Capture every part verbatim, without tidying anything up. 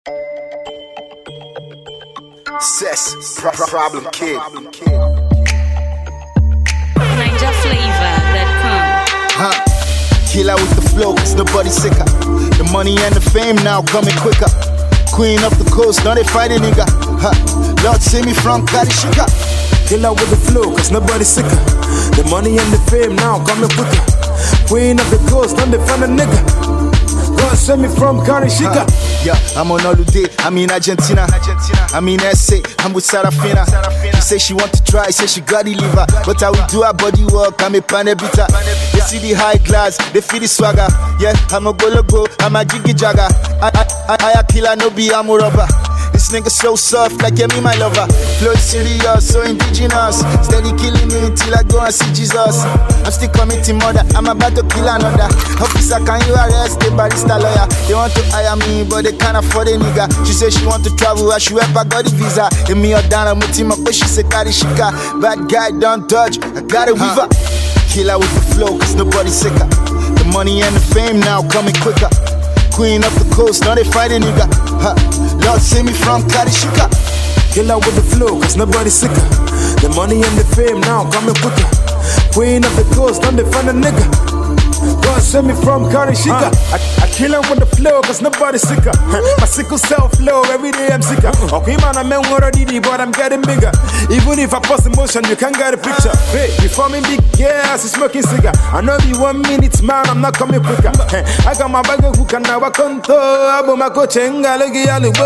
Cess, pro- pro- problem kid. Niger flavor that come. Huh. Killer with the flow, cause nobody sicker. The money and the fame now coming quicker. Queen of the coast, now they fight a nigga. Huh. Lord save me from Karishika. Killer with the flow, cause nobody sicker. The money and the fame now coming quicker. Queen of the coast, now they find a nigga. God send me from Karishika. Huh. Yeah, I'm on holiday, I'm in Argentina. Argentina. I'm in S A, I'm with Sarafina. Sarafina. She say she want to try, say she got the liver. But I will do her body work, I'm a panebita. They see the high class, they feel the swagger. Yeah, I'm a go go, I'm a jiggy jagger. I, I, I, I a killer, no be, I'm a rubber. This nigga so soft, like yeah, me my lover. Flow serious, so indigenous. Steady killing me until I go and see Jesus. I'm still committing murder, I'm about to kill another. Officer, can you arrest the barista lawyer? They want to hire me, but they can't afford a nigga. She say she want to travel, I should help her got the visa. In me or down, I'm with him, but she say Karishika. Bad guy, don't dodge, I got a weaver. Killer with the flow, cause nobody sicker. The money and the fame now coming quicker. Queen of the coast, now they fight a nigga. Huh. Lord save me from Karishika. Killer with the flow, cause nobody sicker. The money and the fame now coming quicker. Queen of the coast, now they find a nigga. God send me from Karishika. uh, I, I kill him with the flow, cause nobody sicker. My sickle self flow, every day I'm sicker. Okay man, I'm already deep, but I'm getting bigger. Even if I post emotion, you can't get a picture. Hey, before me big gas, it's smoking cigar. I know the one minute man, I'm not coming quicker. I got my bag of hook and now I can't talk. My coach and I look at you.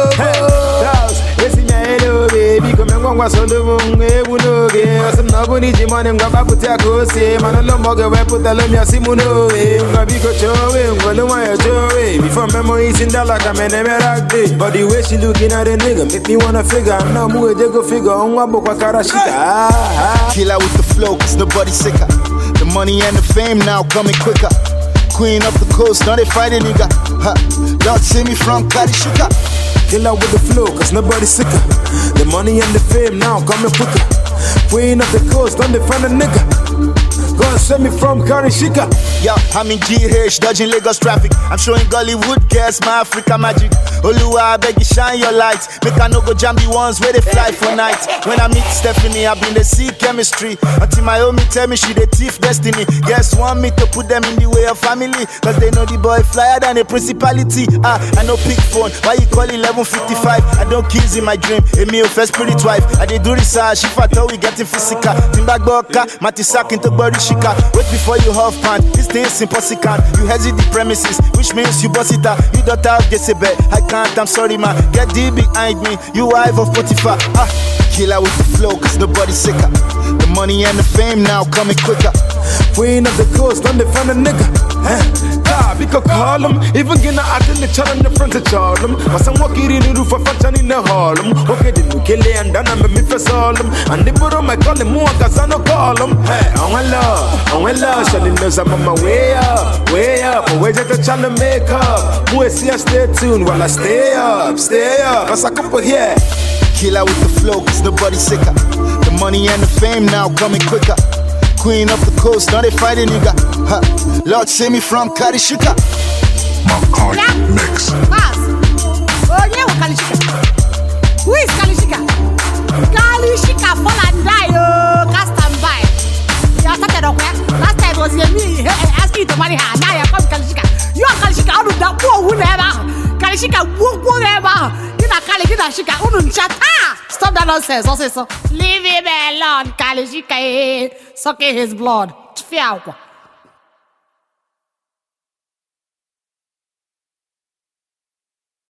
Yes, in your baby, come and go on the room. We know this. I'm not going to need money. I'm going to take a say, man, I'm not going to put the lemon. Simuno, I'm going to show him. Well, no, I show him. Before memories in the like I'm in a day. But the way she looking at a nigga make me wanna figure. I'm not moving, they go figure on what book Karashika. Killer with the flow, cause nobody sicker. The money and the fame now coming quicker. Queen of the coast, now they fight a nigga. Huh. Lord save me from Karishika. Killer with the flow, cause nobody sicker. The money and the fame now coming quicker. Queen of the coast, now they find a nigga. God send me from Karishika. Yeah, I'm in G H, dodging Lagos traffic. I'm showing Gollywood girls my Africa magic. Oluwa, I beg you shine your light. Make I no go jam the ones where they fly for night. When I meet Stephanie, I been the see chemistry. Until my homie tell me she the thief destiny. Guess want me to put them in the way of family. Cause they know the boy flyer than a principality. Ah, I no pick phone, why you call eleven fifty-five? I don't kiss in my dream, a meal first spirit wife. I did do research, if I thought we getting physical. Timbag boka, matisak into body shika. Wait before you huff pan, this thing's impossible. You hesitate the premises, which means you boss it out. You don't have Jezebel, I can't, I'm sorry man. Get D behind me, you wife of Potiphar. Ah, killer with the flow, cause nobody sicker. The money and the fame now coming quicker. Queen of the coast, don't they find a nigga. Ah, we could call them. Even get out in the channel in the front of Charlem. But some walk in the roof of function in the Harlem. Okay, the new kill and done and me for solemn. And the borough my call him more cause I no call him. Hey, on my love, on my love, Shelly knows I'm on my way up, way up. Away just to try to make up. Who is here, stay tuned while I stay up, stay up. Cause I come put here. Killer with the flow, cause nobody sicker. The money and the fame now coming quicker. Queen of the coast, now they fight a nigga. Huh. Lord save me from Karishika. Macaulay mix. Pass. Oh yeah, Karishika. Who is Karishika? Karishika fall and die. Oh, cast and buy. You started up where? Last time was me asking you to marry her. Now you come Karishika. You are Karishika. I don't know who never. Karishika, who never. You are Karishika. Unun chat. Ah, stop that nonsense. Also, so leave him alone. Karishika, sucking his blood. Fiao.